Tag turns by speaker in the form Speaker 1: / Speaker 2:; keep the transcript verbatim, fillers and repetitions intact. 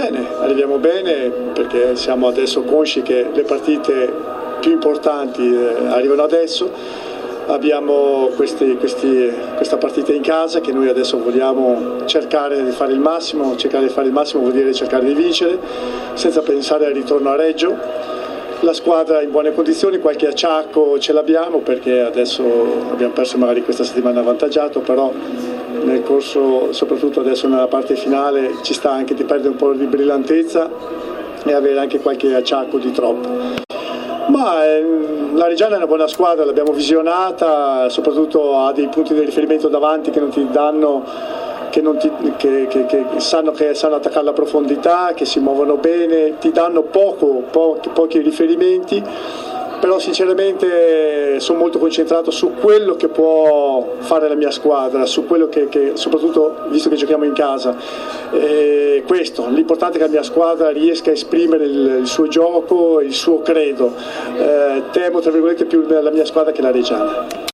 Speaker 1: bene, arriviamo bene perché siamo adesso consci che le partite più importanti eh, arrivano adesso. Abbiamo questi, questi, questa partita in casa che noi adesso vogliamo cercare di fare il massimo. Cercare di fare il massimo vuol dire cercare di vincere senza pensare al ritorno a Reggio. La squadra è in buone condizioni, qualche acciacco ce l'abbiamo perché adesso abbiamo perso magari questa settimana avvantaggiato, però nel corso, soprattutto adesso nella parte finale, ci sta anche di perdere un po' di brillantezza e avere anche qualche acciacco di troppo. Ma eh, la Reggiana è una buona squadra, l'abbiamo visionata, soprattutto ha dei punti di riferimento davanti che non ti danno, che, non ti, che, che, che sanno che sanno attaccare la profondità, che si muovono bene, ti danno poco, po- pochi riferimenti, però sinceramente sono molto concentrato su quello che può fare la mia squadra, su quello che, che soprattutto visto che giochiamo in casa. E questo, l'importante è che la mia squadra riesca a esprimere il, il suo gioco, il suo credo. Eh, temo tra virgolette più la mia squadra che la Reggiana.